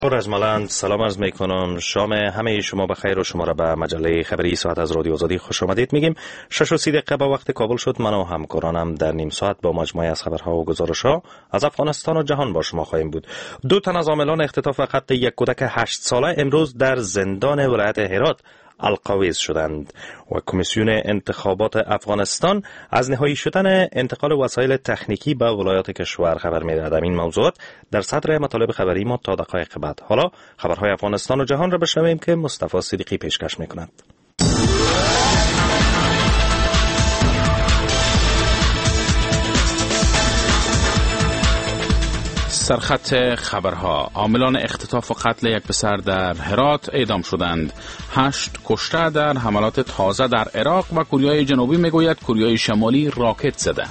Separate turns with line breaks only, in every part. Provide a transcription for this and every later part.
رجمالند سلام عرض می کنم. شام همه شما بخیر و شما را به مجله خبری ساعت از رادیو آزادی خوش آمدید میگیم. 6:30 به وقت کابل شد. من و همکارانم در نیم ساعت با مجموعه از خبرها و گزارش‌ها از افغانستان و جهان با شما خواهیم بود. 2 تن از عاملان اختطاف قتل یک کودک 8 ساله امروز در زندان ولایت هرات القویز شدند و کمیسیون انتخابات افغانستان از نهایی شدن انتقال وسایل تکنیکی به ولایات کشور خبر می‌دهد. این موضوعات در صدر مطالب خبری ما تا دقایق بعد. حالا خبرهای افغانستان و جهان را بشنویم که مصطفی صدیقی پیشکش می‌کند.
سرخط خبرها: عاملان اختطاف و قتل یک پسر در هرات اعدام شدند. 8 کشته در حملات تازه در عراق و کره جنوبی میگوید کره شمالی راکت زده.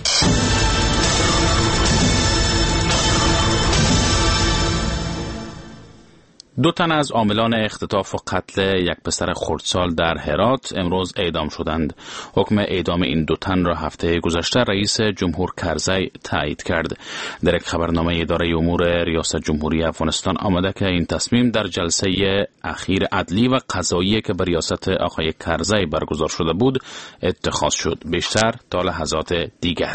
2 تن از عاملان اختطاف و قتل یک پسر خردسال در هرات امروز اعدام شدند. حکم اعدام این 2 تن را هفته گذشته رئیس جمهور کرزی تایید کرد. در یک خبرنامه اداره امور ریاست جمهوری افغانستان آمده که این تصمیم در جلسه اخیر عدلی و قضایی که به ریاست آقای کرزی برگزار شده بود اتخاذ شد. بیشتر تا لحظات دیگر.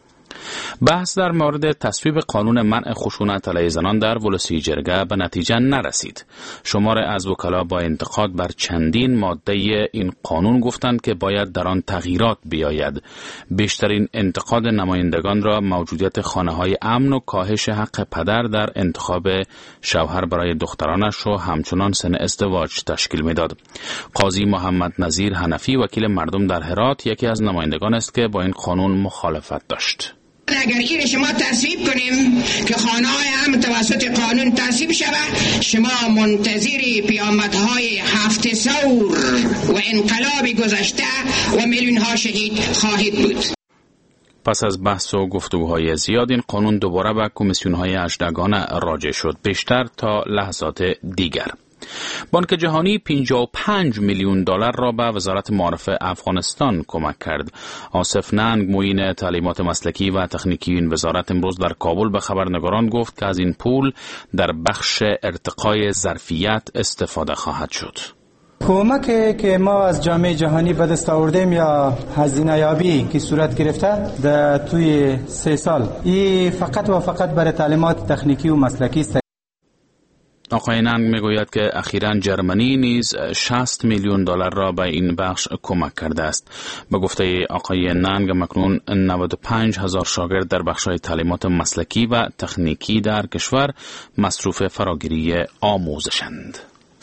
بحث در مورد تصویب قانون منع خشونت علیه زنان در ولسی جرگه به نتیجه نرسید. شمار از وکلا با انتقاد بر چندین ماده این قانون گفتند که باید در آن تغییرات بیاید. بیشترین انتقاد نمایندگان را موجودیت خانه‌های امن و کاهش حق پدر در انتخاب شوهر برای دخترانش و همچنان سن ازدواج تشکیل میداد. قاضی محمد نظیر حنفی وکیل مردم در هرات یکی از نمایندگان است که با این قانون مخالفت داشت.
اگر این شما تصویب کنیم که خانه‌های امن توسط قانون تصویب شود، شما منتظر پیامدهای 7 ثور و انقلاب گذشته و میلیون‌ها شهید خواهید بود.
پس از بحث و گفتگوهای زیاد این قانون دوباره به کمیسیون‌های 18گانه راجع شد. بیشتر تا لحظات دیگر. بانک جهانی 55 میلیون دلار را به وزارت معارف افغانستان کمک کرد. آصف ننگ معین تعلیمات مسلکی و تکنیکی این وزارت امروز در کابل به خبرنگاران گفت که از این پول در بخش ارتقای ظرفیت استفاده خواهد شد.
کمکی که ما از جامعه جهانی به دست آوردیم یا هزینه یابی که صورت گرفته در توی 3 سال این فقط و فقط برای تعلیمات تکنیکی و مسلکی است.
آقای ننگ میگوید که اخیراً جرمنی نیز 60 میلیون دلار را به این بخش کمک کرده است. به گفته آقای ننگ مکنون 95,000 شاگرد در بخش‌های تعلیمات مسلکی و تکنیکی در کشور مصروف فراگیری آموزشند.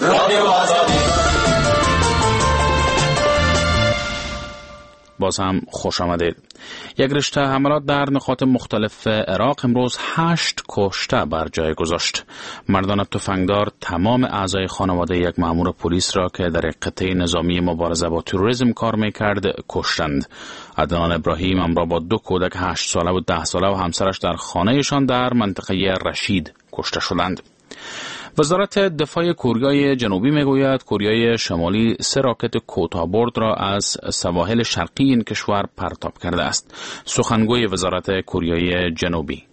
باز هم خوش آمدید. یک رشته حملات در نقاط مختلف عراق امروز 8 کشته بر جای گذاشت. مردان تفنگدار تمام اعضای خانواده یک مأمور پلیس را که در قطعه نظامی مبارزه با تروریسم کار میکرد کشتند. عدنان ابراهیم همراه با 2 کودک 8 ساله و 10 ساله و همسرش در خانهشان در منطقه رشید کشته شدند. وزارت دفاع کره جنوبی میگوید کره شمالی 3 راکت کوتاه‌برد را از سواحل شرقی این کشور پرتاب کرده است. سخنگوی وزارت کره جنوبی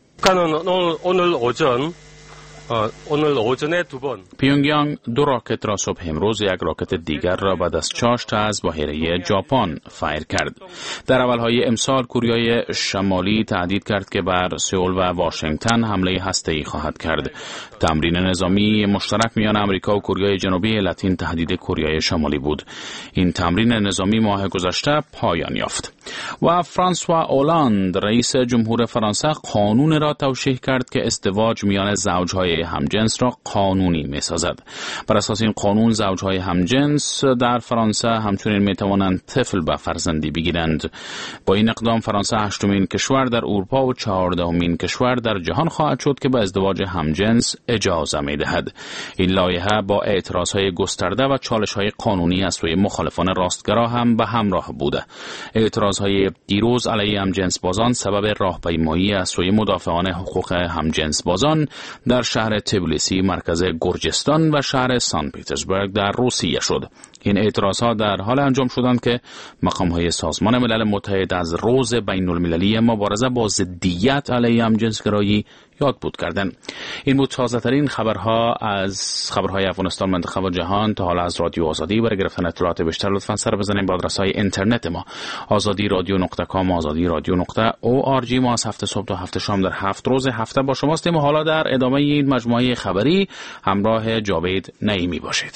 پیونگیانگ 2 راکت را صبح امروز، یک راکت دیگر را بعد از چاشت از بحیره ژاپن فایر کرد. در اولهای امسال کره شمالی تهدید کرد که بر سئول و واشنگتن حمله هسته‌ای خواهد کرد. تمرین نظامی مشترک میان آمریکا و کره جنوبی علت این تهدید کره شمالی بود. این تمرین نظامی ماه گذشته پایان یافت. و فرانسوا اولاند رئیس جمهور فرانسه قانون را توشیح کرد که ازدواج میان زوجهای همجنس را قانونی می‌سازد. بر اساس این قانون زوجهای همجنس در فرانسه همچنین می‌توانند طفل به فرزندی بگیرند. با این اقدام فرانسه 8مین کشور در اروپا و 14مین کشور در جهان خواهد شد که به ازدواج همجنس اجازه می‌دهد. این لایحه با اعتراضهای گسترده و چالش‌های قانونی از سوی مخالفان راستگرا هم به همراه بوده. اعتراضهای دیروز علیه همجنس بازان سبب راهپیمایی از سوی مدافعان حقوق همجنس بازان در شهر تبلیسی مرکز گرجستان و شهر سن پترزبورگ در روسیه شد. این اعتراضات در حال انجام شدند که مقام‌های سازمان ملل متحد از روز بین‌المللی مبارزه با ضدیت علیه همجنسگرایی یاد بود کردند. این بود تازه‌ترین خبرها از خبرهای افغانستان، منطقه و جهان. تا حالا از رادیو آزادی برای گرفتن اطلاعات بیشتر لطفاً سر بزنید به آدرس‌های اینترنت ما azadiradio.com azadiradio.org. ما از هفته صبح تا هفته شام در 7 روز هفته با شما هستیم و حالا در ادامه این مجموعه خبری همراه جاوید نعیمی باشید.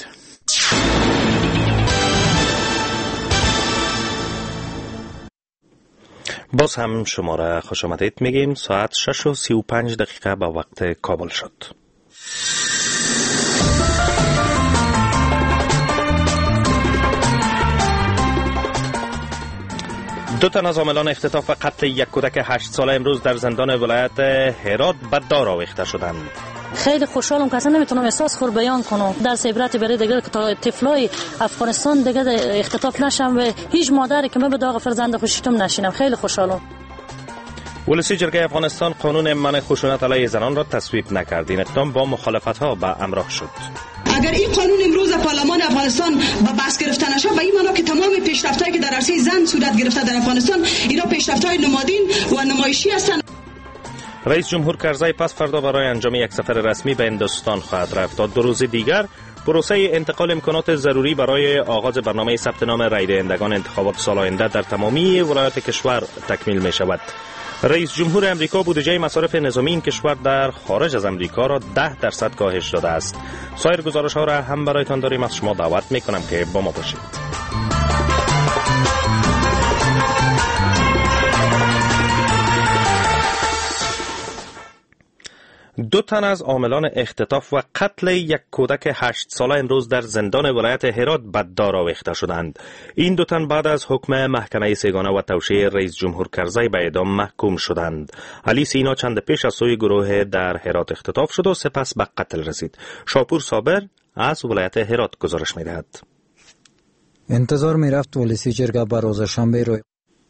باز هم شما را خوش آمدید میگیم. ساعت 6:35 به وقت کابل شد. دو تن از عاملان اختطاف قتل یک کودک 8 ساله امروز در زندان ولایت هرات به دار آویخته شدند.
خیلی خوشحالم که اصلا نمیتونم احساس خود بیان کنم. درس عبرت برای دیگه که تا طفلای افغانستان دیگه اختطاف نشم و هیچ مادری که من به داغ فرزند خوشیتم نشینم. خیلی خوشحالم.
ولسی جرگه افغانستان قانون منع خشونت علیه زنان را تصویب نکرد. این اقدام با مخالفت‌ها به همراه شد.
اگر این قانون امروز پارلمان افغانستان با بس گرفته نشه، به این معنا که تمام پیشرفت‌هایی که در عرصه زن صورت گرفته در افغانستان اینا پیشرفت‌های نمادین و نمایشی هستند.
رئیس جمهور کرزی پس فردا برای انجام یک سفر رسمی به هندوستان خواهد رفت. تا 2 روز دیگر پروسه انتقال امکانات ضروری برای آغاز برنامه ثبت نام رای دهندگان انتخابات سال آینده در تمامی ولایات کشور تکمیل می شود. رئیس جمهور امریکا بودجه مصارف نظامی این کشور در خارج از امریکا را 10% کاهش داده است. سایر گزارش ها را هم برایتان داریم. از شما دعوت می کنم که با ما باشید. دو تن از عاملان اختطاف و قتل یک کودک 8 ساله امروز در زندان ولایت هرات به دار آویخته شدند. این دو تن بعد از حکم محکمه سگانه و توشیح رئیس جمهور کرزی به اعدام محکوم شدند. علی سینا چند پیش از سوی گروه در هرات اختطاف شد و سپس به قتل رسید. شاپور صابر از ولایت هرات گزارش می‌دهد.
انتظار می‌رفت ولسی جرگه به روز شنبه روی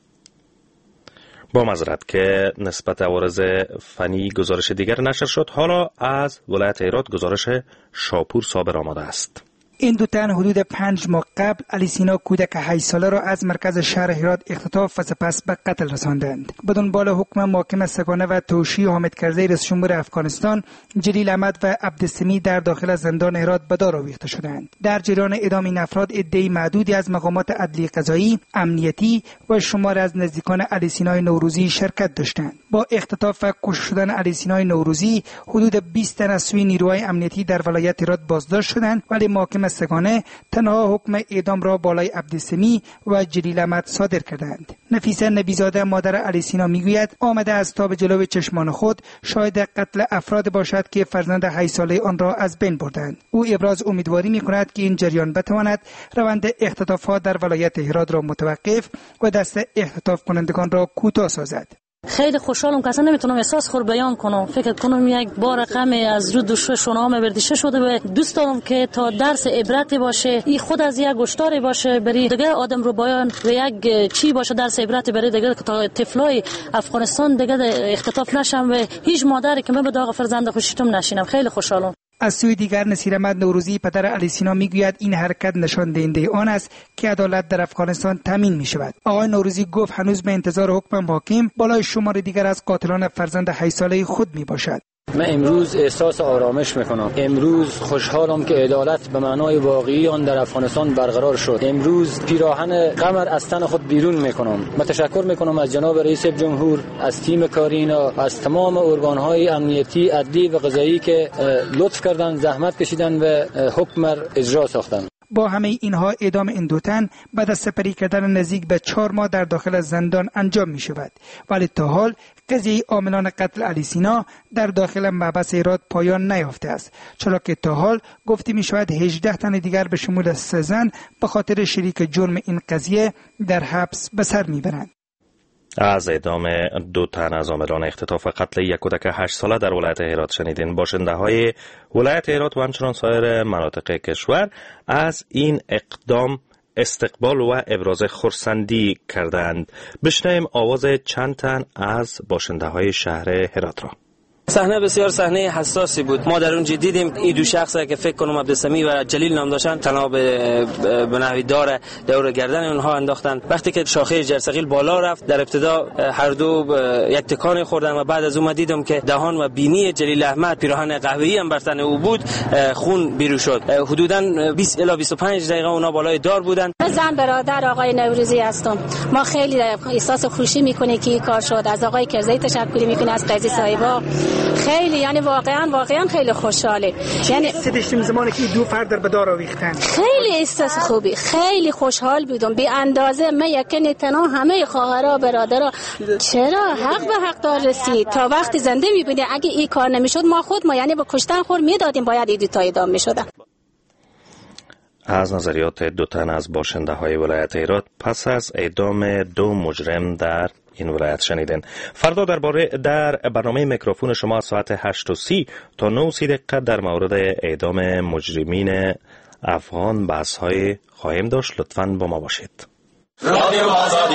با معذرت که نسبت عوارض فنی گزارش دیگر نشر شد. حالا از ولایت هرات گزارش شاپور صابر آماده است.
این دو تن حدود 5 ماه قبل علی سینا کودک 8 ساله را از مرکز شهر هرات اختطاف و سپس به قتل رساندند. به دنبال حکم محکمه سگانه و توشیح حامد کرزی رئیس جمهور افغانستان، جلیل احمد و عبدالسمی در داخل زندان هرات به دار آویخته شدند. در جریان اعدام این افراد عده‌ای معدودی از مقامات عدلی قضایی، امنیتی و شمار از نزدیکان علی سینا نوروزی شرکت داشتند. با اختطاف و کشته شدن علی سینا نوروزی، حدود 20 تن از سوی نیروهای امنیتی در ولایت هرات بازداشت شدند، ولی محکمه سگانه تنها حکم اعدام را بالای عبدالسمی و جلیل احمد صادر کردند. نفیسه نبیزاده مادر علی سینا میگوید آمده از تا به جلوی چشمان خود شاهد قتل افراد باشد که فرزند 8 ساله آن را از بین بردند. او ابراز امیدواری میکند که این جریان بتواند روند اختطافات در ولایت هرات را متوقف و دست اختطاف کنندگان را کوتاه سازد.
خیلی خوشحالم که اصلا نمیتونم احساس خود بیان کنم. فکر کنم یک بار غم از رو شونه‌ام برداشته شده و دوست دارم که تا درس عبرتی باشه، این خود از یک گشتاری باشه برای دیگه آدم رو بیان و یک چی باشه درس عبرتی برای دیگه که تا طفلای افغانستان دیگه اختطاف نشم و هیچ مادری که من به داغ فرزند خوشیتم نشینم. خیلی خوشحالم.
از سوی دیگر نصیر احمد نوروزی پدر علی سینا میگوید این حرکت نشان دهنده آن است که عدالت در افغانستان تامین می شود. آقای نوروزی گفت هنوز به انتظار حکم حاکم بالای شمار دیگر از قاتلان فرزند 8 ساله خود می باشد.
من امروز احساس آرامش میکنم. امروز خوشحالم که عدالت به معنای واقعی آن در افغانستان برقرار شد. امروز پیراهن قمر از تن خود بیرون میکنم. من تشکر میکنم از جناب رئیس جمهور، از تیم کارینا، از تمام ارگانهای امنیتی، عدلی و قضایی که لطف کردند، زحمت کشیدند و حکم اجرا ساختند.
با همه اینها اعدام این دو تن بعد از سپری کردن نزدیک به 4 ماه در داخل زندان انجام می شود، ولی تا حال قضیه عاملان قتل علی سینا در داخل محبس هرات پایان نیافته است، چرا که تا حال گفته می شود 18 تن دیگر به شمول 3 زن به خاطر شریک جرم این قضیه در حبس به سر می برند.
از اعدام 2 تن از عاملان اختطاف و قتل یک کودک 8 ساله در ولایت هرات شنیدین. باشنده های ولایت هرات و همچنان سایر مناطق کشور از این اقدام استقبال و ابراز خرسندی کردند. بشنویم آواز چند تن از باشنده های شهر هرات را.
صحنه بسیار صحنه حساسی بود. ما در اونجا دیدیم این دو شخصی که فکر کنم عبدالسمی و جلیل نام داشتن تناب به نحوی دور گردن اونها انداختن. وقتی که شاخه جرثقیل بالا رفت در ابتدا هر دو یک تکان خوردن و بعد از اون دیدم که دهان و بینی جلیل احمد پیراهن قهوه‌ای هم بر تن او بود خون بیرون شد. حدوداً 20 الی 25 دقیقه اونا بالای دار بودن.
زن برادر آقای نوروزی هستم. ما خیلی احساس خوشی میکنیم که این کار شد. از آقای کرزی تشکر میکنیم، از قاضی صاحبا. خیلی یعنی واقعا خیلی خوشحاله. یعنی
داشتیم زمانی که دو فرد در بدار آویختن.
خیلی احساس خوبی، خیلی خوشحال بودم. بی اندازه من یکن تنها همه خواهرها برادرها چرا حق به حق دار رسید. تا وقتی زنده میبینی اگه این کار نمیشد ما یعنی به کشتن خور میدادیم، باید این دو تا اعدام میشدن.
از نظریات دو تن از باشنده های ولایت هرات پس از اعدام دو مجرم در این ولایت شنیدن. فردا در برنامه میکروفون شما ساعت 8:30 تا 9:30 دقیقه در مورد اعدام مجرمین افغان بحث های خواهیم داشت. لطفاً با ما باشید. رادیو آزادی.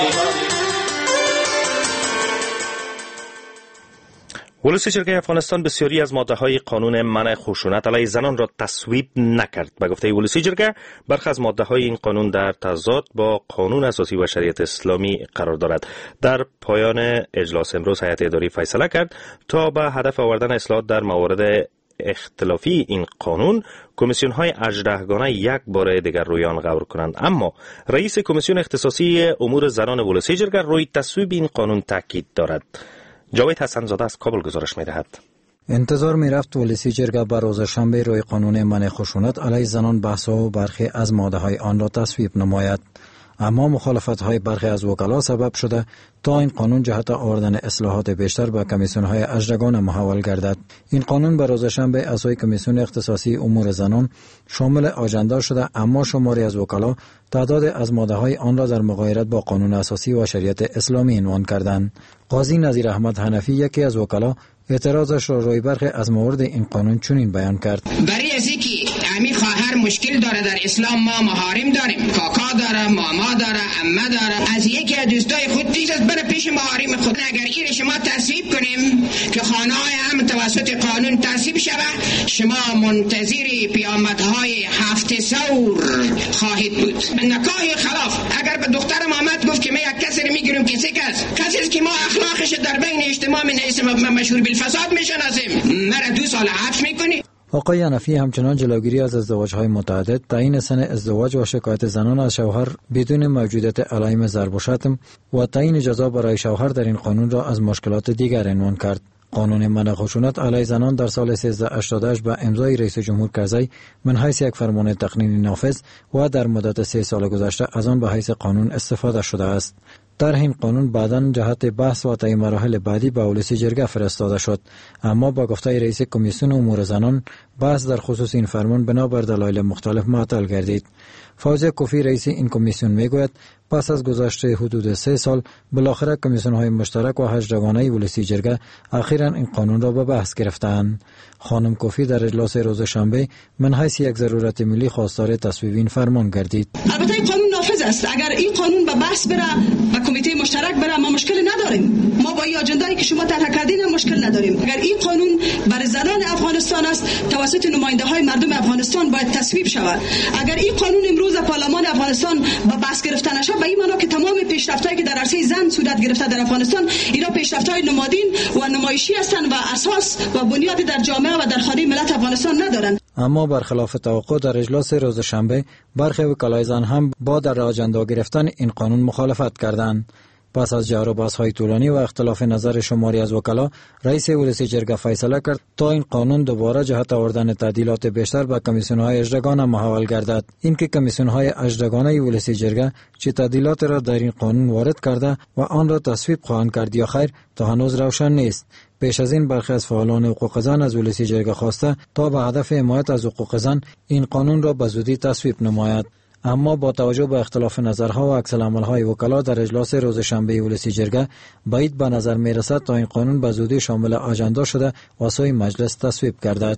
ولسی جرگه افغانستان بسیاری از ماده‌های قانون منع خشونت علیه زنان را تصویب نکرد. به گفته ولسی جرگه برخی از ماده‌های این قانون در تضاد با قانون اساسی و شریعت اسلامی قرار دارد. در پایان اجلاس امروز هیئت اداری فیصله کرد تا به هدف آوردن اصلاحات در موارد اختلافی این قانون کمیسیون‌های 18 گانه یک بار دیگر روی آن غور کنند. اما رئیس کمیسیون اختصاصی امور زنان ولسی جرگه روی تصویب این قانون تاکید دارد. جاوید حسن زاده از کابل گزارش می‌دهد.
انتظار می‌رفت ولسی جرگه بر روز شنبه روی قانون منع خشونت علیه زنان بحث و برخی از ماده‌های آن را تصویب نماید، اما مخالفت‌های برخی از وکلا سبب شده تا این قانون جهت آوردن اصلاحات بیشتر به کمیسیون‌های 18 گانه محول گردد. این قانون بر روز شنبه اعضای کمیسیون اختصاصی امور زنان شامل آژاندا شده، اما شماری از وکلا تعداد از ماده‌های آن را در مغایرت با قانون اساسی و شریعت اسلامی عنوان کردند. قاضی نظیر احمد حنفی یکی از وکلا اعتراضش را روی برخی از موارد این قانون چنین بیان کرد:
برای از اینکه امی خواهر مشکل داره در اسلام، ما محارم داریم، کاکا داره، ماما داره، عمه داره. از یکی از دوستای خود دیگه بره پیش محارم خود. اگر این شما تصویب کنیم که خانه‌های هم توسط قانون تصویب شود، شما منتظر پیامدهای 7 ثور خواهید بود. نکاح خلاف اگر به دخترم آمد گفت که من یک کسی رو میگیرم، کسی که ما اخلاقش در بین اجتماع مشهور بالفساد میشناسیم، مرا 2 سال حبس میکنی.
آقای حنفی همچنان جلوگیری از ازدواج‌های متعدد، تعیین سن ازدواج و شکایت زنان از شوهر بدون موجودیت علائم ضرب و شتم و تعیین جزا برای شوهر در این قانون را از مشکلات دیگر عنوان کرد. قانون منع خشونت علیه زنان در سال 1388 به امضای رئیس جمهور کرزی من حیث یک فرمان تقنینی نافذ و در مدت 3 سال گذشته از آن به حیث قانون استفاده شده است. در این قانون بعداً جهت بحث و طی مراحل بعدی به ولسی جرگه فرستاده شد، اما با گفته رئیس کمیسیون امور زنان بحث در خصوص این فرمان بنابر دلایل مختلف معطل گردید. فوزیه کوفی رئیس این کمیسیون میگوید پس از گذشت حدود 3 سال بالاخره کمیسیون‌های مشترک و 18 گانه ولسی جرگه اخیراً این قانون را به بحث گرفتند. خانم کوفی در اجلاس روز شنبه من حیث یک ضرورت ملی خواستار تصویب این فرمان گردید.
البته این قانون نافذ است. اگر این قانون به بحث بره و کمیته مشترک بره ما مشکل نداریم. ما با این اجندایی که شما طرح کردین هم مشکل نداریم. اگر این قانون برای زنان افغانستان است توسط نماینده‌های مردم افغانستان باید تصویب شود. اگر این قانون امروز پارلمان افغانستان با بحث گرفته نشه به این معنا که تمام پیشرفت‌هایی که در عرصه زن صورت گرفته در افغانستان اینا پیشرفت‌های نمادین و نمایشی هستند و اساس و بنیاد در جامعه و در خانه ملت افغانستان ندارند.
اما برخلاف توقع در اجلاس روز شنبه برخی وکلای زن هم با در آژاندا گرفتن این قانون مخالفت کردند. پس از جر و بحث‌های طولانی و اختلاف نظر شماری از وکلا، رئیس ولسی جرگه فیصله کرد تا این قانون دوباره جهت آوردن تعدیلات بیشتر به کمیسیون‌های 18 گانه محول گردد. اینکه کمیسیون‌های 18 گانه ولسی جرگه چه تعدیلات را در این قانون وارد کرده و آن را تصویب خواهند کرد یا خیر تا هنوز روشن نیست. پیش از این برخی از فعالان حقوق زن از ولسی جرگه خواسته تا به هدف حمایت از حقوق زن این قانون را به زودی تصویب نماید. اما با توجه به اختلاف نظرها و عکس‌العمل‌های وکلا در اجلاس روز شنبه ولسی جرگه بعید به نظر می‌رسد تا این قانون به زودی شامل آژاندا شده و سوی مجلس تصویب گردد.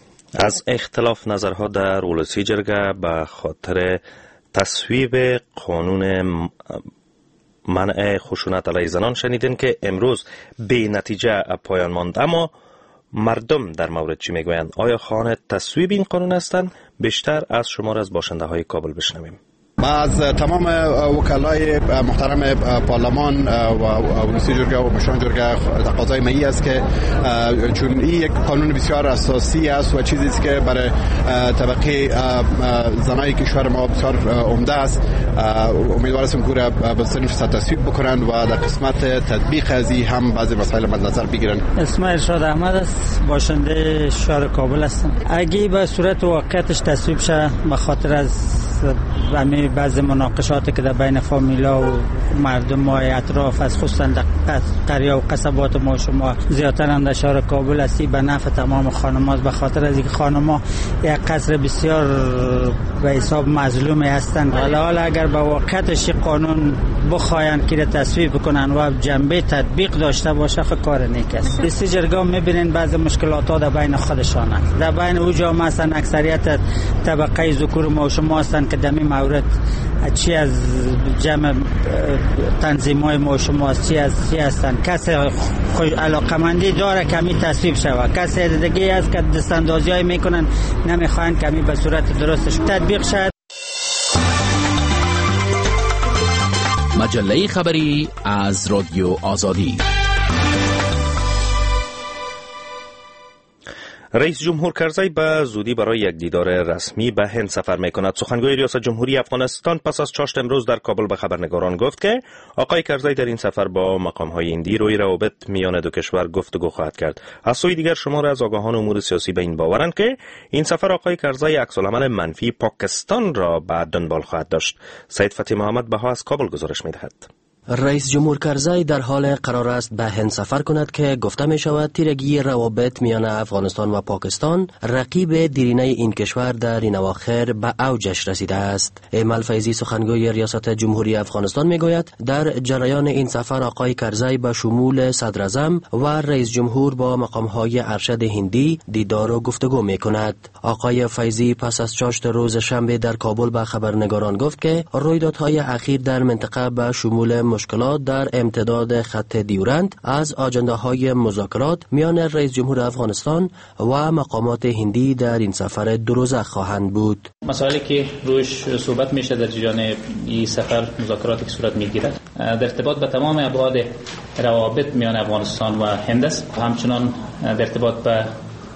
از اختلاف نظرها در ولسی جرگه به خاطر تصویب قانون منع خشونت علیه زنان شنیدین که امروز به نتیجه پایان ماند، اما مردم در مورد چی میگویند؟ آیا خواهان تصویب این قانون هستند؟ بیشتر از شمار از باشنده های کابل بشنویم.
ما از تمام وکلای محترم پارلمان و رئیس جمهور و مشران جمهور تقاضای می است که چون این یک قانون بسیار اساسی است و چیزی است که برای طبقه زنای کشور ما بسیار عمده است، امیدوار هستم که به صنف تصویب بکنند و در قسمت تطبیق از این هم بعضی مسائل مد نظر بگیرند.
اسم ارشاد احمد است، باشنده شهر کابل هستم. اگه به صورت واقعیتش تصویب شه به خاطر از بعضی مناقشاتی که در بین فامیلا و مردم ما اطراف از خصوصا در قریه و قصبات ما شما زیادتر در شهر کابل هستی به نفع تمام خانم‌ها، به خاطر از اینکه خانم‌ها یک قصر بسیار به حساب مظلومی هستند. حالا اگر به واقعیتش قانون بخواین که تصویب بکنن و جنبه تطبیق داشته باشه کار نیک است. دستی جرگا می‌بینین بعضی مشکلات ها در بین خودشان است. در بین او جامعه هستن اکثریت طبقه ذکور ما شما هستن که در این مورد چی از جمع تنظیم‌های ما شما چی هستن، کسی علاقمندی داره کمی تصویب شود، کسی دیگه از که دستاندازی‌های میکنن نمیخوان کمی به صورت درستش تطبیق شود.
مجله خبری از رادیو آزادی.
رئیس جمهور کرزی به زودی برای یک دیدار رسمی به هند سفر میکند. سخنگوی ریاست جمهوری افغانستان پس از چاشت امروز در کابل به خبرنگاران گفت که آقای کرزی در این سفر با مقام‌های هندی روی روابط میان دو کشور گفتگو خواهد کرد. از سوی دیگر شمار از آگاهان امور سیاسی به این باورند که این سفر آقای کرزی عکس‌العمل منفی پاکستان را به دنبال خواهد داشت. سید فتحی محمد بها از کابل گزارش می‌دهد.
رئیس جمهور کرزی در حال قرار است به هند سفر کند که گفته می شود تیرگی روابط میان افغانستان و پاکستان رقیب دیرینه این کشور در این اواخر به اوجش رسیده است. ایمل فیضی سخنگوی ریاست جمهوری افغانستان می گوید در جریان این سفر آقای کرزی به شمول صدر اعظم و رئیس جمهور با مقام‌های ارشد هندی دیدار و گفتگو می کند. آقای فیضی پس از چاشت روز شنبه در کابل به خبرنگاران گفت که رویدادهای اخیر در منطقه به شمول مشکلات در امتداد خط دیورند از آجنده‌های مذاکرات میان رئیس جمهور افغانستان و مقامات هندی در این سفر دو روزه خواهند بود.
مسائلی که روش صحبت میشه در جریان این سفر، مذاکراتی که صورت میگیرد در ارتباط به تمام ابعاد روابط میان افغانستان و هند است، همچنان در ارتباط به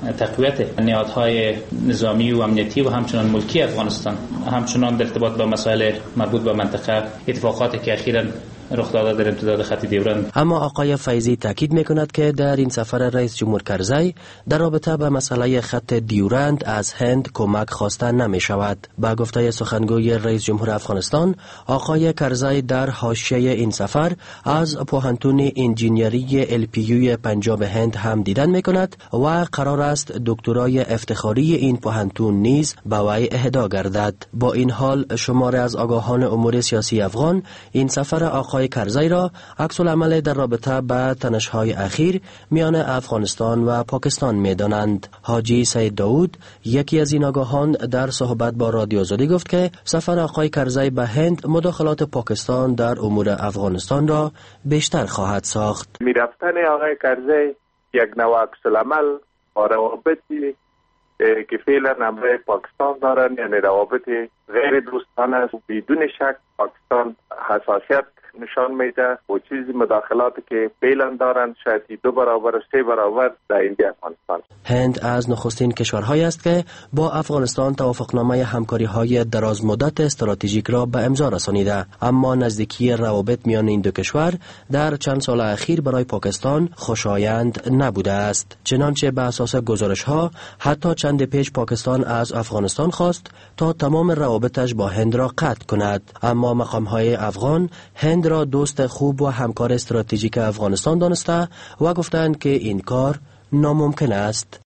تقویت نهادهای نظامی و امنیتی و همچنان ملکی افغانستان، همچنان در ارتباط با مسائل مربوط به منطقه، اتفاقاتی که اخیراً رخ داده در امتداد خط دیورند.
اما آقای فیضی تاکید میکند که در این سفر رئیس جمهور کرزی در رابطه به مسئله خط دیورند از هند کمک خواسته نمی شود. با گفته سخنگوی رئیس جمهور افغانستان، آقای کرزی در حاشیه این سفر از پوهنتون انجینیری LPU پنجاب هند هم دیدن میکند و قرار است دکترای افتخاری این پوهنتون نیز به وی اهدا گردد. با این حال شمار از آگاهان امور سیاسی افغان این سفر آقای کرزی را عکس العمل در رابطه با تنش‌های اخیر میان افغانستان و پاکستان می‌دانند. حاجی سید داود، یکی از این آگاهان، در صحبت با رادیو آزادی گفت که سفر آقای کرزی به هند مداخلات پاکستان در امور افغانستان را بیشتر خواهد ساخت.
می‌رفتن آقای کرزی یک نوع عکس العمل با روابطی که فعلا همراه پاکستان دارن، یعنی روابط غیر دوستانه است. بدون شک پاکستان حساسیت نشان میده و چیزی مداخلاتی که فعلا دارن شاید 2 برابر و 3 برابر در این افغانستان.
هند از نخستین کشورهایی است که با افغانستان توافقنامه همکاری‌های درازمدت استراتژیک را به امضا رسانیده، اما نزدیکی روابط میان این دو کشور در چند سال اخیر برای پاکستان خوشایند نبوده است. چنانچه به اساس گزارش‌ها حتی چند پیش پاکستان از افغانستان خواست تا تمام روابطش با هند را قطع کند، اما مقام‌های افغان هند را دوست خوب و همکار استراتژیک افغانستان دانسته و گفتند که این کار ناممکن است.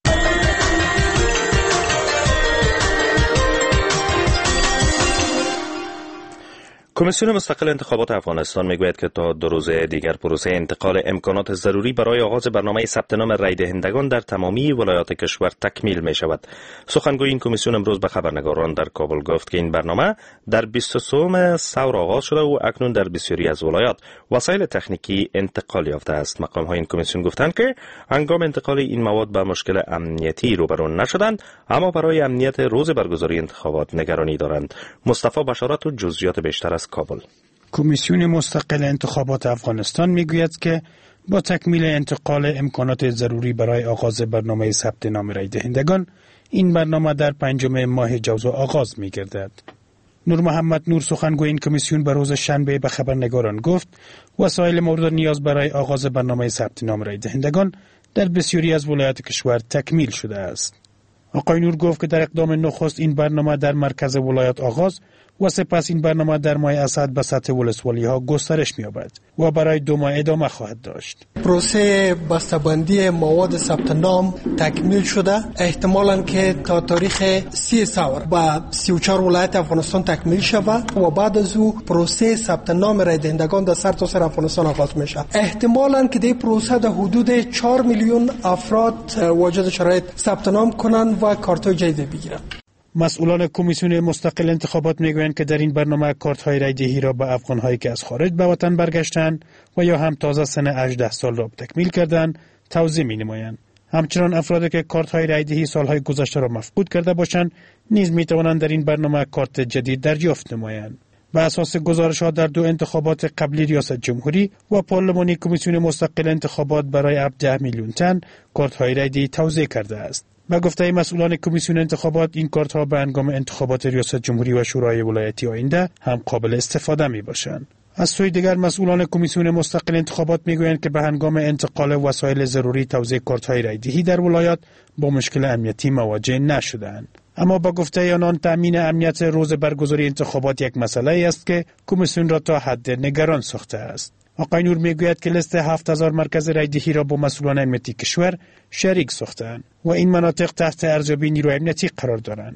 کمیسیون مستقل انتخابات افغانستان میگوید که تا 2 روز دیگر پروسه انتقال امکانات ضروری برای آغاز برنامه ثبت نام رای دهندگان در تمامی ولایات کشور تکمیل می شود. سخنگوی این کمیسیون امروز به خبرنگاران در کابل گفت که این برنامه در 23 ثور آغاز شده و اکنون در بسیاری از ولایات وسایل تکنیکی انتقال یافته است. مقام‌های این کمیسیون گفتند که هنگام انتقال این مواد به مشکل امنیتی روبرو نشدند، اما برای امنیت روز برگزاری انتخابات نگرانی دارند. مصطفی بشارت و جزئیات بیشتر از کابل.
کمیسیون مستقل انتخابات افغانستان میگوید که با تکمیل انتقال امکانات ضروری برای آغاز برنامه ثبت نام رای دهندگان، این برنامه در 5 ماه جوزا آغاز می‌گردد. نور محمد نور سخنگوی این کمیسیون به روز شنبه به خبرنگاران گفت وسایل مورد نیاز برای آغاز برنامه ثبت نام رای دهندگان در بسیاری از ولایات کشور تکمیل شده است. آقای نور گفت که در اقدام نخست این برنامه در مرکز ولایات آغاز و سپس این برنامه در ماه اسد به سطح ولسوالی ها گسترش می‌یابد و برای 2 ماه ادامه خواهد داشت.
پروسه بسته‌بندی مواد ثبت نام تکمیل شده، احتمالاً که تا تاریخ 30 ثور با 34 ولایت افغانستان تکمیل شود و بعد از او پروسه ثبت نام رای دهندگان در سرتاسر افغانستان آغاز میشه. احتمالاً که این پروسه در حدود 4 میلیون افراد واجد شرایط ثبت نام کنند و کارت‌های جدید بگیرند.
مسئولان کمیسیون مستقل انتخابات میگویند که در این برنامه کارت‌های رایدهی را به افغان‌هایی که از خارج به وطن برگشتند و یا هم تازه سن 18 سال را تکمیل کردند توزیع می‌نمایند. همچنان افرادی که کارت‌های رایدهی سال‌های گذشته را مفقود کرده باشند نیز می‌توانند در این برنامه کارت جدید دریافت نمایند. به اساس گزارش‌ها در 2 انتخابات قبلی ریاست جمهوری و پارلمانی، کمیسیون مستقل انتخابات برای 10 میلیون تن کارت‌های رایدهی توزیع کرده است. به گفته مسئولان کمیسیون انتخابات، این کارت‌ها به هنگام انتخابات ریاست جمهوری و شورای ولایتی آینده هم قابل استفاده می‌باشند. از سوی دیگر مسئولان کمیسیون مستقل انتخابات می‌گویند که به هنگام انتقال وسایل ضروری توزیع کارت‌های رایدهی در ولایات با مشکل امنیتی مواجه نشده‌اند. اما با گفته آنان تامین امنیت روز برگزاری انتخابات یک مسئله است که کمیسیون را تا حد نگران ساخته است. آقای نور میگوید که لیست 7000 مرکز رایدهی را با مسئولان امنیتی کشور شریک ساختند و این مناطق تحت ارزیابی نیروی امنیتی قرار دارند.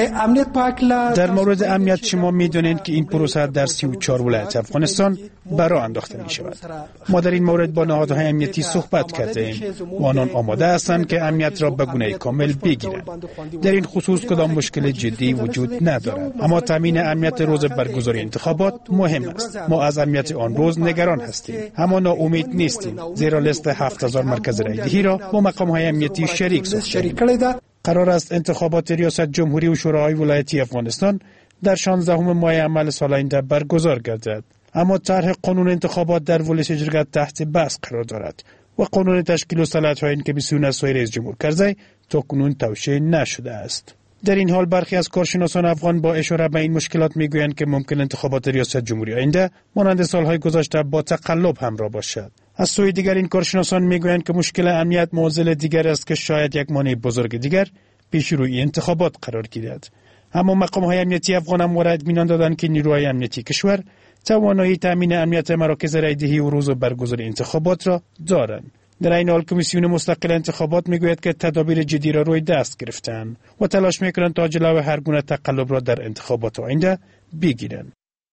در مورد امنیت شما میدونید که این پروسه در 34 ولایت افغانستان برآ انداخته می شود. ما در این مورد با نهادهای امنیتی صحبت کرده ایم و آنان آماده هستند که امنیت را به گونه کامل بگیرند. در این خصوص کدام مشکل جدی وجود ندارد، اما تامین امنیت روز برگزاری انتخابات مهم است. ما از امنیت آن روز نگران هستیم، اما ناامید نیستیم، زیرا لیست 7000 مرکز رایدهی را با مقام‌های امنیتی شریک ساختیم. قرار است انتخابات ریاست جمهوری و شورای ولایتی افغانستان در 16 ماه عمل سال آینده برگزار گردد، اما طرح قانون انتخابات در ولسواجرگاه تحت بحث قرار دارد و قانون تشکیل و صلاحیت‌های این کمیسیون از سوی رئیس جمهور کرزی تاکنون توشیح نشده است. در این حال برخی از کارشناسان افغان با اشاره به این مشکلات میگویند که ممکن انتخابات ریاست جمهوری آینده مانند سالهای گذشته با تقلب همراه باشد. از سوی دیگر این کارشناسان میگویند که مشکل امنیت معضل دیگر است که شاید یک مانع بزرگ دیگر پیش روی انتخابات قرار گیرد. اما مقام‌های امنیتی افغان هم اطمینان دادند که نیروهای امنیتی کشور توانایی تامین امنیت مراکز رایدهی و روز برگزاری انتخابات را دارند. در این حال کمیسیون مستقل انتخابات میگوید که تدابیر جدی را روی دست گرفتند و تلاش میکنند تا جلوی هر گونه تقلب را در انتخابات آینده بگیرند.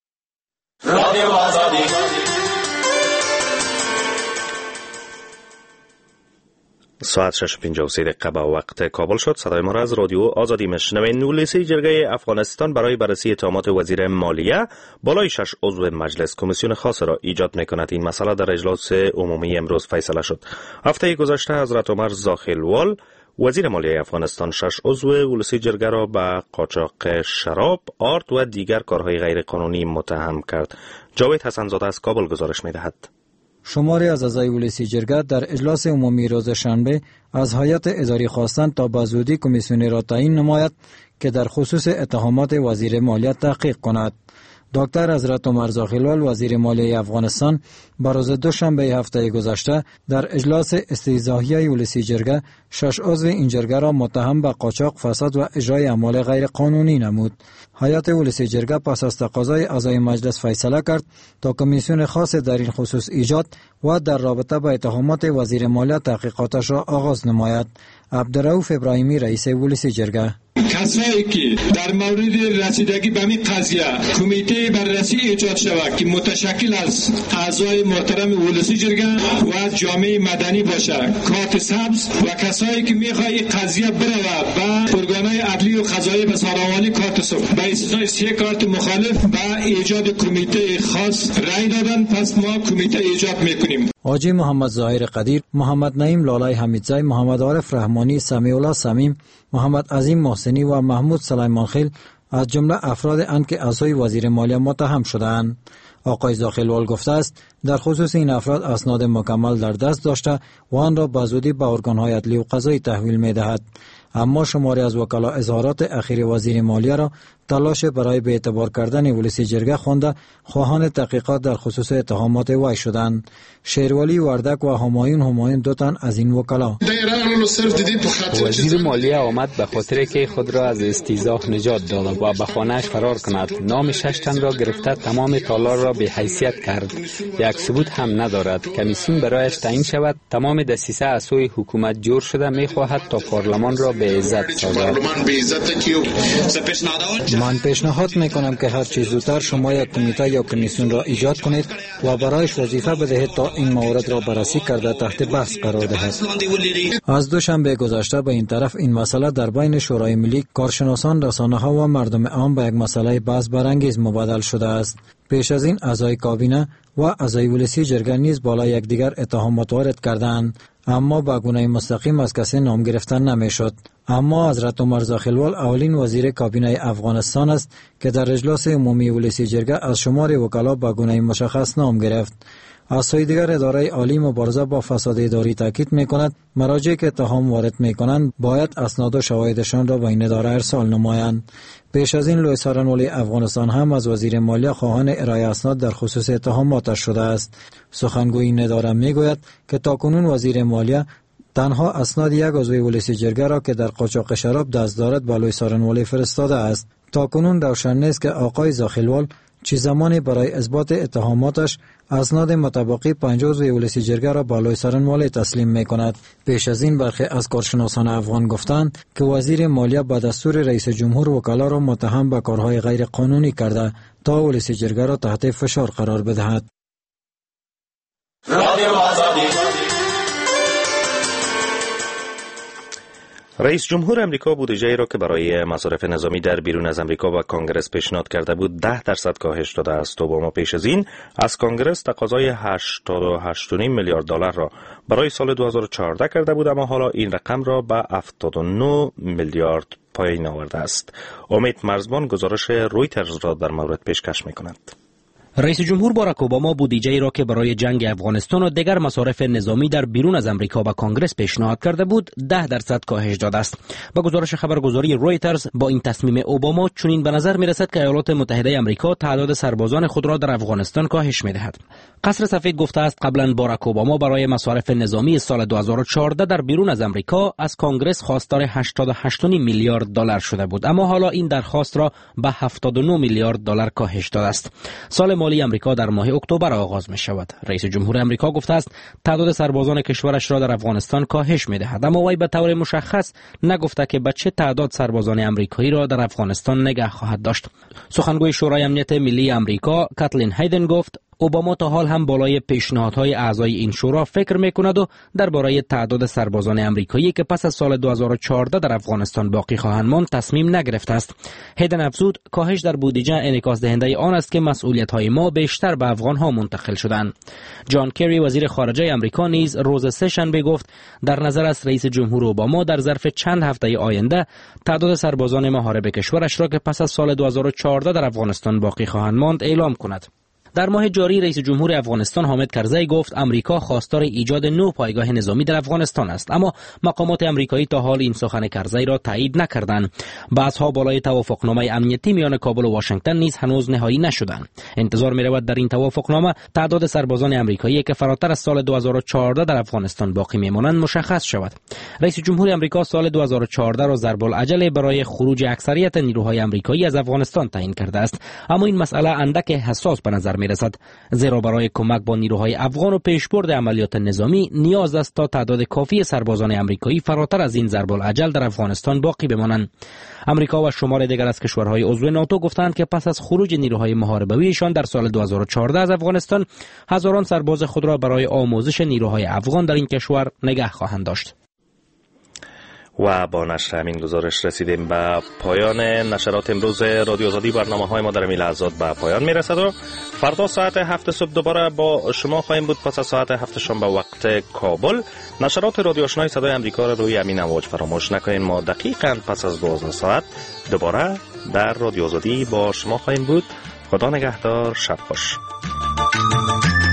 ساعت 6:53 به وقت کابل شد. صدای ما را از رادیو آزادی میشنوید. نولیسی جرگه افغانستان برای بررسی اتهامات وزیر مالیه بالای 6 عضو مجلس کمیسیون خاص را ایجاد میکند. این مسئله در اجلاس عمومی امروز فیصله شد. هفته گذشته حضرت عمر زاخیلوال وزیر مالیه افغانستان 6 عضو ولسی جرگه را به قاچاق شراب، آرد و دیگر کارهای غیر قانونی متهم کرد. جاوید حسنزاده از کابل گزارش میدهد.
شماری از اعضای ولسی جرگه در اجلاس عمومی روز شنبه از هیئت اداری خواستند تا به زودی کمیسیونی را تعیین نماید که در خصوص اتهامات وزیر مالیه تحقیق کند. دکتر حضرت عمر زاخیلوال وزیر مالیه افغانستان بر روز دوشنبه هفته گذشته در اجلاس استیضاحیه ولسی جرگه 6 عضو این جرگه را متهم به قاچاق، فساد و اجرای اعمال غیر قانونی نمود. هیئت ولسی جرگه پس از تقاضای اعضای مجلس فیصله کرد تا کمیسیون خاص در این خصوص ایجاد و در رابطه با اتهامات وزیر مالیه تحقیقاتش را آغاز نماید. عبدالرؤوف ابراهیمی رئیس ولسی جرگه:
کسایی که در مورد رسیدگی به این قضیه کمیته بررسی ایجاد شود که متشکل از اعضای محترم ولسی جرگه و از جامعه مدنی باشه، کارت سبز، و کسایی که میخوای قضیه بره به ارگانهای عدلی و قضایی به سارامانی کارت سبز، به استثنای 3 کارت مخالف به ایجاد کمیته خاص رای دادن. پس ما کمیته ایجاد میکنیم.
حاجی محمد ظاهر قدیر، محمد نعیم لالای حمیدزی، محمد عارف رحمانی، سمیع الله سمیم، محمد عظیم محسنی و محمود سلیمان خیل از جمله افراد اند که اعضای وزیر مالیه متهم شدند. آقای زاخیلوال گفته است در خصوص این افراد اسناد مکمل در دست داشته و آن را به زودی به ارگان‌های عدلی و قضایی تحویل می‌دهد. اما شماری از وکلا اظهارات اخیر وزیر مالیه را تلاش برای به اعتبار کردن ولسی جرگه خوانده خواهان تحقیقات در خصوص اتهامات وی شدند. شیرولی وردک و همایون دو تن از این وکلا.
وزیر مالیه آمد به خاطر که خود را از استیضاح نجات داد و به خانه‌اش فرار کند. نام 6 تن را گرفته تمام تالار را به حیثیت کرد. یک ثبوت هم ندارد. کمیسیون برایش تعیین شود. تمام دسیسه از سوی حکومت جور شده می‌خواهد تا پارلمان را به عزت سازد.
من پیشنهاد میکنم که هر چیز زودتر شما یک کمیته یا کمیسیون را ایجاد کنید و برایش وظیفه بدهید تا این موارد را بررسی کرده تحت بحث قرار دهد. از دوشنبه گذشته به این طرف این مسئله در بین شورای ملی، کارشناسان، رسانه‌ها و مردم عام به یک مسئله بحث برانگیز مبادل شده است. پیش از این اعضای کابینه و اعضای ولسی جرگه نیز بالای یکدیگر اتهامات وارد کردند، اما به گونه مستقیم از کسی نام گرفتن نمیشد. اما حضرت عمر زاخیلوال اولین وزیر کابینه افغانستان است که در اجلاس عمومی ولسی جرگه از شمار وکلا به گونه مشخص نام گرفت. از سوی دیگر اداره عالی مبارزه با فساد اداری تاکید می‌کند مراجعی که اتهام وارد می‌کنند باید اسناد و شواهدشان را به این اداره ارسال نمایند. پیش از این لوی سارنولی افغانستان هم از وزیر مالیه خواهان ارائه اسناد در خصوص اتهاماتش شده است. سخنگوی این اداره می‌گوید که تاکنون وزیر مالیه تنها اسناد یک عضو ولسی جرگه را که در قاچاق شراب دست دارد به لوی سارنولی فرستاده است. تاکنون روشن نیست که آقای زاخیلوال چه زمانی برای اثبات اتهاماتش اسناد مطابقی 50 عضو ولسی جرگه را به لوی سارنولی تسلیم می‌کند. پیش از این برخی از کارشناسان افغان گفتند که وزیر مالیه به دستور رئیس جمهور وکلا را متهم به کارهای غیر قانونی کرده تا ولسی جرگه را تحت فشار قرار بدهد.
رئیس جمهور امریکا بودجه‌ای را که برای مصارف نظامی در بیرون از امریکا و کانگرس پیشنهاد کرده بود 10% کاهش داده است. اوباما پیش از این از کانگرس تقاضای 88.5 میلیارد دلار را برای سال 2014 کرده بود، اما حالا این رقم را به 79 میلیارد پایین آورده است. امید مرزبان گزارش رویترز را در مورد پیشکش می‌کند.
رئیس جمهور باراک اوباما بودجه‌ای را که برای جنگ افغانستان و دیگر مصارف نظامی در بیرون از امریکا به کانگرس پیشنهاد کرده بود 10% کاهش داده است. با گزارش خبرگزاری رویترز با این تصمیم اوباما چنین به نظر می‌رسد که ایالات متحده آمریکا تعداد سربازان خود را در افغانستان کاهش می‌دهد. قصر سفید گفته است قبلا باراک اوباما برای مصارف نظامی سال 2014 در بیرون از امریکا از کانگرس خواستار 88.5 میلیارد دلار شده بود، اما حالا این درخواست را به 79 میلیارد دلار کاهش داده است. سال مالی امریکا در ماه اکتبر آغاز می شود. رئیس جمهور امریکا گفته است تعداد سربازان کشورش را در افغانستان کاهش می دهد، اما وی به طور مشخص نگفته که به چه تعداد سربازان امریکایی را در افغانستان نگه خواهد داشت. سخنگوی شورای امنیت ملی امریکا کاتلین هایدن گفت اوباما تا حال هم بالای پیشنهادهای اعضای این شورا فکر میکند و درباره تعداد سربازان امریکایی که پس از سال 2014 در افغانستان باقی خواهند ماند تصمیم نگرفته است. هایدن افزود کاهش در بودجه انعکاس دهنده آن است که مسئولیت‌های ما بیشتر به افغان‌ها منتقل شدند. جان کری وزیر خارجه امریکا نیز روز سه‌شنبه گفت در نظر است رئیس جمهور اوباما در ظرف چند هفته آینده تعداد سربازان محارب کشورش را که پس از سال 2014 در افغانستان باقی خواهند ماند اعلام کند. در ماه جاری رئیس جمهور افغانستان حامد کرزی گفت امریکا خواستار ایجاد نو پایگاه نظامی در افغانستان است، اما مقامات امریکایی تا حال این سخن کرزی را تایید نکردند. بحث‌ها بالای توافقنامه امنیتی میان کابل و واشنگتن نیز هنوز نهایی نشدند. انتظار می‌رود در این توافقنامه تعداد سربازان امریکایی که فراتر از سال 2014 در افغانستان باقی میمانند مشخص شود. رئیس جمهور امریکا سال 2014 را ضرب العجله برای خروج اکثریت نیروهای امریکایی از افغانستان تعیین کرده است، اما این مسئله اندک حساس به نظر میرسد، زیرا برای کمک با نیروهای افغان و پیشبرد عملیات نظامی نیاز است تا تعداد کافی سربازان امریکایی فراتر از این ضرب الاجل در افغانستان باقی بمانند. امریکا و شمار دیگر از کشورهای عضو ناتو گفتند که پس از خروج نیروهای محاربه‌ایشان در سال 2014 از افغانستان، هزاران سرباز خود را برای آموزش نیروهای افغان در این کشور نگه خواهند داشت.
و با نشر همین گزارش رسیدیم به پایان نشرات امروز رادیو آزادی. برنامه‌های ما در این لحظات به پایان میرسد و فردا ساعت 7 صبح دوباره با شما خواهیم بود. پس از ساعت 7 شام به وقت کابل. نشرات رادیو آشنای صدای آمریکا را روی همین امواج فراموش نکنید. ما دقیقاً پس از 12 ساعت دوباره در رادیو آزادی با شما خواهیم بود. خدا نگهدار، شب خوش.